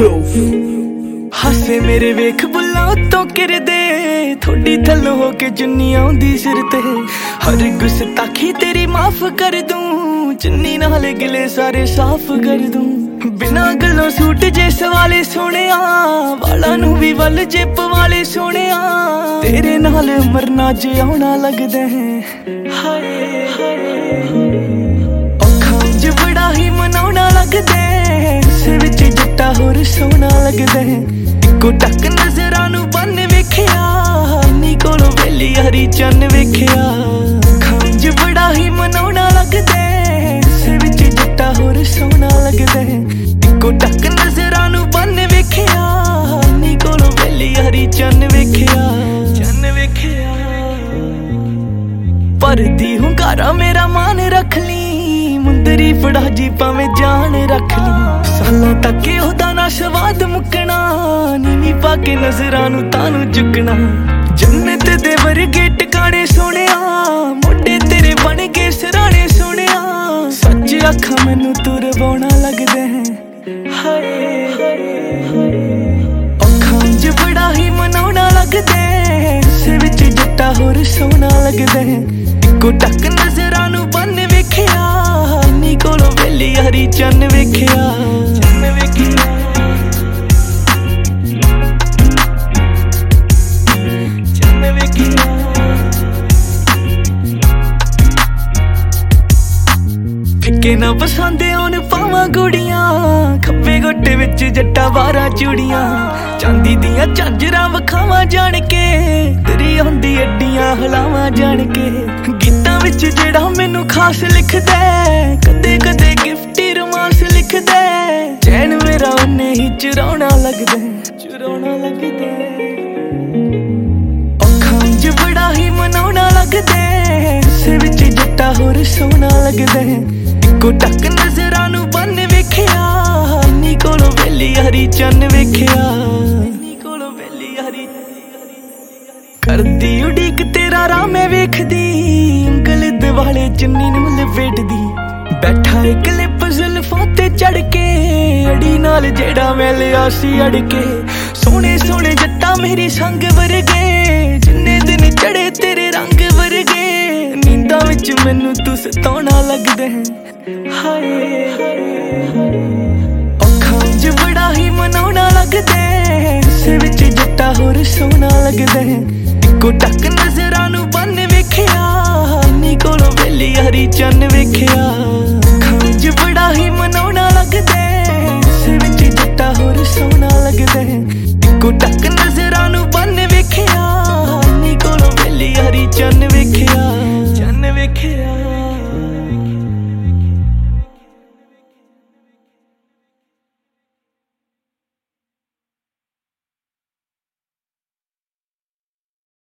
proof ਹਾਸੇ ਮੇਰੇ ਵੇਖ ਬੁੱਲਾਂ ਉੱਤੋਂ ਕਿਰਦੇ ਥੋੜੀ ਥੱਲੋਂ ਹੋ ਕੇ ਚੁੰਨੀ ਆਉਂਦੀ ਸਿਰ ਤੇ ਹਰ ਗੁਸਤਾਖੀ ਤੇਰੀ ਮਾਫ ਕਰ ਦੂੰ ਚੁੰਨੀ ਨਾਲ ਗਿਲੇ ਸਾਰੇ ਸਾਫ਼ ਕਰ ਦੂੰ ਬਿਨਾਂ ਗੱਲੋਂ ਸੂਟ ਜੇ ਸਵਾਲੇ ਸੋਹਣਿਆ ਵਾਲਾਂ ਨੂੰ ਵੀ ਵੱਲ ਜਿੱਪ ਵਾਲੇ ਸੋਹਣਿਆ ਤੇਰੇ ਨਾਲ ਮਰਨਾ ਜਿਉਣਾ ਲੱਗਦਾ ਹੈ ਹਾਏ ਅੱਖਾਂ 'ਚ ਬੜਾ ਹੀ ਮਨਾਉਣਾ ਲੱਗਦਾ ਸਿਰ ਵਿੱਚ ਜੱਟਾ ਹੋਰ ਸੋਹਣਾ ਲੱਗਦਾ ਇੱਕੋ ਟੱਕ ਨਜ਼ਰਾਂ ਨੂੰ ਬੰਨ ਵੇਖਿਆ ਨੀ ਕੋਲੋਂ ਵੇਲੀ ਹਰੀ ਚੰਨ ਵੇਖਿਆ ਅੱਖਾਂ 'ਚ ਬੜਾ ਹੀ ਮਨਾਉਣਾ ਲੱਗਦਾ ਸਿਰ ਵਿੱਚ ਜੱਟਾ ਹੋਰ ਸੋਹਣਾ ਲੱਗਦਾ ਇੱਕੋ ਟੱਕ ਨਜ਼ਰਾਂ ਨੂੰ ਬੰਨ ਵੇਖਿਆ ਨੀ ਕੋਲੋਂ ਵੇਲੀ ਹਰੀ ਚੰਨ ਵੇਖਿਆ ਪਰਦੀ ਹੁੰਗਾਰਾ ਮੇਰਾ ਮਾਨ ਰੱਖ ਲਈ ਮੁੰਦਰੀ ਫੜਾ ਜੀ ਭਾਵੇਂ ਜਾਨ ਰੱਖ ਲਈ ਸਾਲਾਂ ਤੱਕ ਉਹਦਾ ਨਾ ਸਵਾਦ ਮੁੱਕਣਾ ਨੀਵੀਂ ਪਾ ਕੇ ਨਜ਼ਰਾਂ ਨੂੰ ਤਾਨੂੰ ਚੁੱਕਣਾ ਜੰਨਤ ਦੇ ਵਰਗੇ ਟਿਕਾਣੇ ਸੋਹਣਿਆ ਮੋਢੇ ਤੇਰੇ ਬਣ ਕੇ ਸਰਾਣੇ ਸੋਹਣਿਆ ਸੱਚ ਅੱਖਾਂ ਮੈਨੂੰ ਤੁਰਵਾਉਣਾ ਲੱਗਦਾ ਹੈ ਹਾਏ ਅੱਖਾਂ 'ਚ ਬੜਾ ਹੀ ਮਨਾਉਣਾ ਲੱਗਦਾ ਸਿਰ ਵਿੱਚ ਜੱਟਾ ਹੋਰ ਸੋਹਣਾ ਲੱਗਦਾ ਇੱਕੋ ਟੱਕ ਨਜ਼ਰਾਂ ਨੂੰ ਬੰਨ ਵੇਖਿਆ ਨੀ ਕੋਲੋਂ ਵੇਲੀ ਹਰੀ ਚੰਨ ਵੇਖਿਆ ਫਿੱਕੇ ਨਾ ਪਸੰਦ ਆਉਣ ਪਾਵਾਂ ਗੁੜੀਆਂ ਖੱਬੇ ਗੋਟੇ ਵਿੱਚ ਜੱਟਾ 12 ਚੂੜੀਆਂ ਚਾਂਦੀ ਦੀਆਂ ਝਾਂਜਰਾਂ ਵਿਖਾਵਾਂ ਜਾਣ ਕੇ ਤੇਰੀ ਆਉਂਦੀ ਅੱਡੀਆਂ ਹਲਾਵਾਂ ਜਾਣ ਕੇ ਗੀਤਾਂ ਵਿੱਚ ਜਿਹੜਾ ਮੈਨੂੰ ਖਾਸ ਲਿਖਦਾ ਕਦੇ ਕਦੇ ਗਿਫਟੀ ਰੋਮਾਂਸ ਲਿਖਦਾ ਚੈਨ ਮੇਰਾ ਉਹਨੇ ਹੀ ਚੁਰਾਉਣਾ ਲੱਗਦਾ ਅੱਖਾਂ 'ਚ ਬੜਾ ਹੀ ਮਨਾਉਣਾ ਲੱਗਦਾ ਸਿਰ ਵਿੱਚ ਜੱਟਾ ਹੋਰ ਸੋਹਣਾ ਲੱਗਦਾ ਇੱਕੋ ਟੱਕ ਨਜ਼ਰਾਂ ਨੂੰ ਬੰਨ ਵੇਖਿਆ ਨੀ ਕੋਲੋਂ ਵੇਲੀ ਹਰੀ ਚੰਨ ਵੇਖਿਆ ਕਰਦੀ ਉਡੀਕ ਤੇਰਾ ਰਾਹ ਮੈਂ ਵੇਖਦੀ ਉਂਗਲ ਦਿਵਾਲੇ ਚੁੰਨੀ ਨੂੰ ਲਪੇਟਦੀ ਬੈਠਾ ਇੱਕ ਲਿਪ ਜ਼ੁਲਫਾਂ ਤੇ ਚੜ ਕੇ ਅੜੀ ਨਾਲ ਜਿਹੜਾ ਮੈਂ ਲਿਆ ਸੀ ਅੜ ਕੇ ਸੋਹਣੇ ਸੋਹਣੇ ਜੱਟਾਂ ਮੇਰੀ ਸੰਗ ਵਰਗੇ ਜਿੰਨੇ ਦਿਨ ਚੜੇ ਤੇਰੇ ਰੰਗ ਵਰਗੇ ਨੀਂਦਾਂ ਵਿੱਚ ਮੈਨੂੰ ਤੂੰ ਸਤਾਉਣਾ ਲੱਗਦਾ ਹਾਏ ਅੱਖਾਂ 'ਚ ਬੜਾ ਹੀ ਮਨਾਉਣਾ ਲੱਗਦਾ ਸਿਰ ਵਿੱਚ ਜੱਟਾ ਹੋਰ ਸੋਹਣਾ ਲੱਗਦਾ ਇੱਕੋ ਟੱਕ ਨਜ਼ਰਾਂ ਨੂੰ ਬੰਨ ਵੇਖਿਆ ਨੀ ਕੋਲੋਂ ਵੇਲੀ ਹਰੀ ਚੰਨ ਵੇਖਿਆ